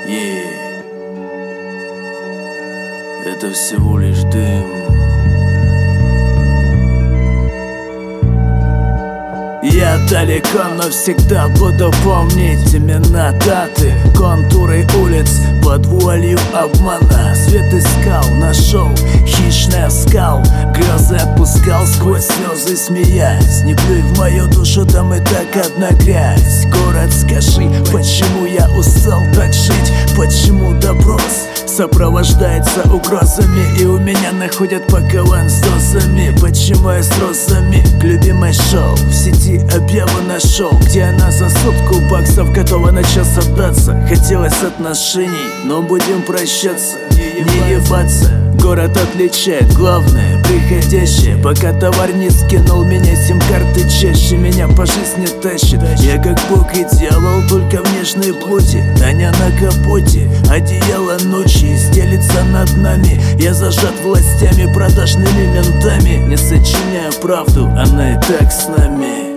Это всего лишь дым. Я далеко, но всегда буду помнить имена, даты, контуры улиц под вуалью обмана. Свет искал, нашел, хищный оскал, грезы отпускал сквозь слезы, смеясь. Не плюй в мою душу, там и так одна грязь. Город, скажи, почему я устал так жить? Почему допрос сопровождается угрозами, и у меня находят пакован с дозами? Почему я с розами к любимой шоу? В сети объяву нашел, где она за сотку баксов готова на час отдаться. Хотелось отношений, но будем прощаться, не ебаться. Город отличает главное, приходящее. Пока товар не скинул, меня сим-карты чаще. Меня по жизни тащит. Я как бог и дьявол, только в нежной плоти. Таня на капоте, одеяло ночи стелится над нами. Я зажат властями, продажными ментами. Не сочиняю правду, она и так с нами.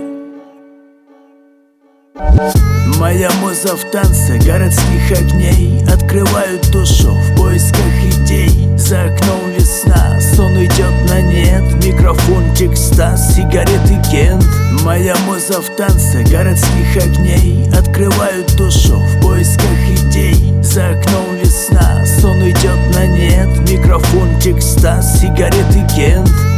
Моя муза в танце городских огней. Открывают душу в поисках идей. За окном весна, сон идет на нет. Микрофон, экстаз, сигареты, кент. Моя муза в танце городских огней. Открывают душу в поисках идей. За окном весна, сон идет на нет. Микрофон, экстаз, сигареты, кент.